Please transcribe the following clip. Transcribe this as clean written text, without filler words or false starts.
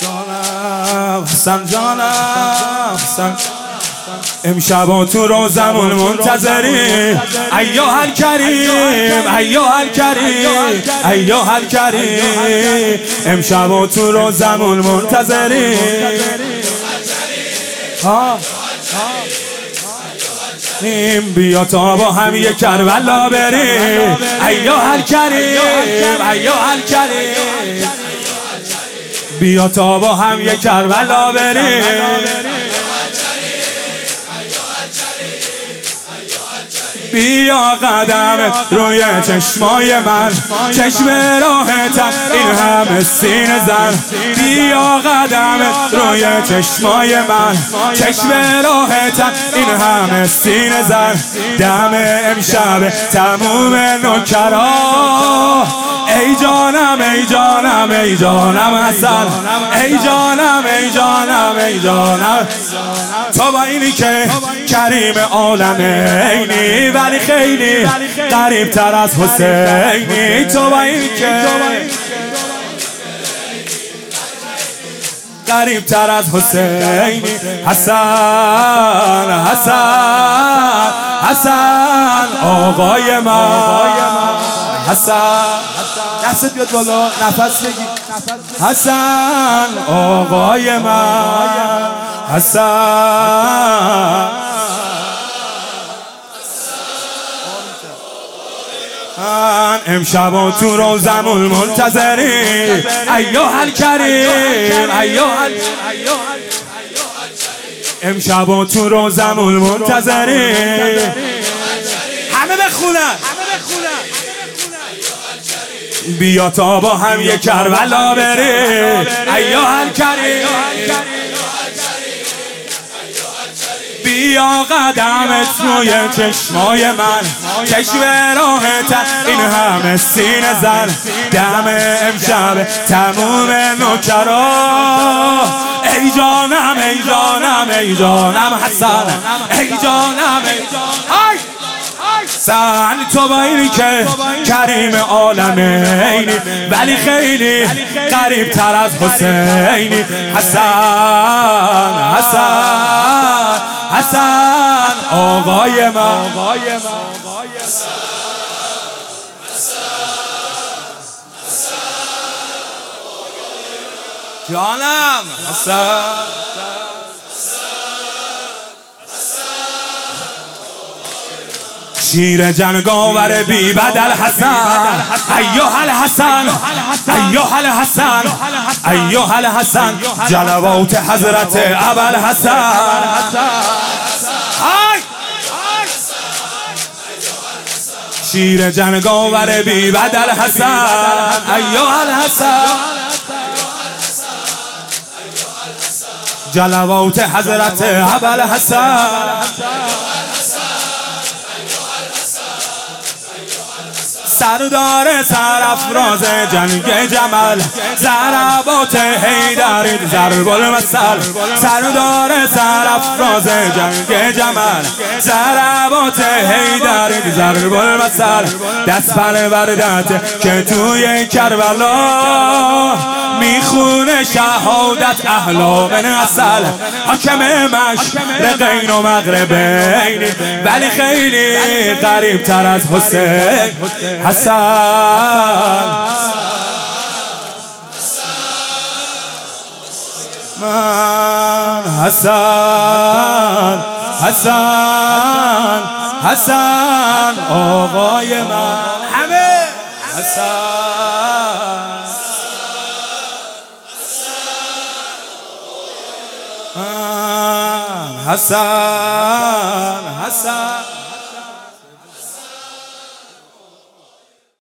جانم حسن جانم حسن امشب تو روزمون منتظریم ایها الکریم ایها الکریم ایها الکریم امشب تو روزمون منتظریم بیا تا با هم یک کربلا بریم ایها الکریم ایها الکریم بیا تا با هم یک کربلا بریم بیا قدم روی چشمای من چشم راحتم این همه سینه زن بیا قدم روی چشمای من چشم راحتم این همه سینه زن دم امشب تموم نوکرا ای جانم ای جانم ای جانم حسن ای جانم ای جانم ای جانم تو با اینی که کریم عالمینی ولی خیلی قریب تر از حسینی تو با اینی که قریب تر از حسینی حسن حسن حسن آقای من حسن دستت بیاد بالا نفس بگی حسن آقای من حسن امشب تو روزمون منتظریم ایها الکریم ایها امشب تو روزمون منتظریم همه بخونن بیا تا با هم یک کربلا بریم ایها الکریم بیا قدمت روی چشمای من چشم راحتم این همه سینه زن دم امشب تموم نوکرا ای جانم ای جانم ای جانم حسن ای جانم ای جانم حسن تو با اینی که کریم عالمینی ولی خیلی قریب تر از حسینی حسن حسن حسن آقای من جانم حسن شیر جنگاور بی بدل حسن ایها الحسن ایها الحسن ایها الحسن جلوات حضرت ابوالحسن شیر جنگاور بی بدل حسن ایها الحسن جلوات حضرت ابوالحسن سردار سرافراز جنگ جمل ضربات حیدر ضرب المثل سردار سرافراز جنگ جمل ضربات حیدر ضرب المثل دست پروردت که توی کربلا میخونه شهادت اهلا من اصل حاکم مشرقین و مغربین ولی خیلی قریب تر از حسین حسن من حسن حسن حسن آقای من همه حسن حسن حسن